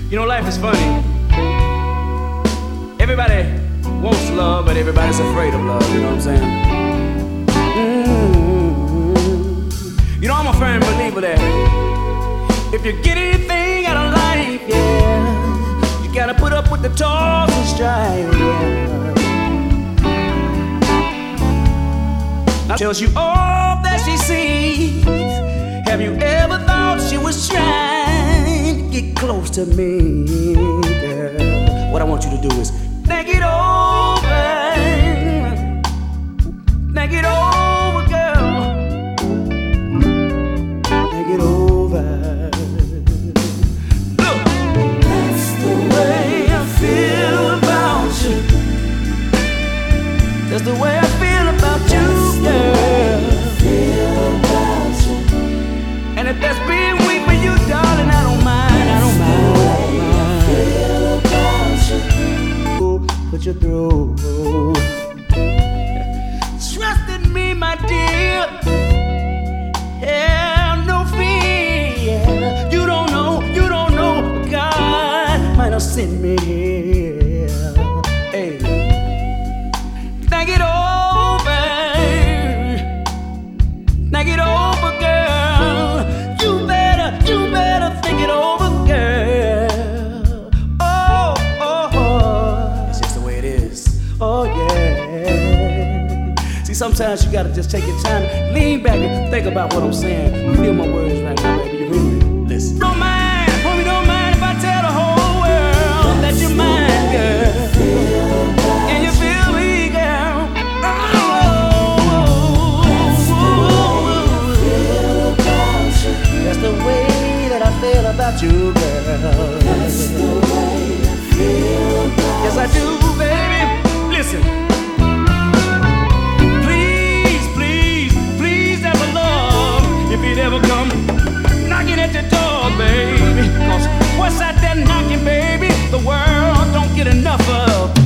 You know, life is funny. Everybody wants love, but everybody's afraid of love, you know what I'm saying? You know, I'm a firm believer that if you get anything out of life, yeah, you gotta put up with the toils and strife, yeah. Now tells you all that she sees. Have you ever thought she was trying to get close to me, girl? What I want you to do is think it over. Think it over, girl. Think it over. Look, that's the way I feel about you. That's the way I feel about you, girl. And if that's being weak for you, darling, I don't mind, I don't mind. Put you through. Trust in me, my dear. Have no fear. You don't know, God might have sent me here. Hey, think it over. Think it over, girl. You better think it over, girl. Oh. It's just the way it is. Oh, yeah. See, sometimes you gotta just take your time, lean back and think about what I'm saying. Feel my words right now, baby. You hear me? Listen. Don't mind, homie, don't mind if I tell the whole world that you're mine, girl. And you feel me, girl. That's the way that I feel about you, girl. That's the way I feel about you. Yes, I do, baby. Listen. Please, there's a love. If it ever come knocking at your door, baby. 'Cause what's out there knocking, baby? The world don't get enough of.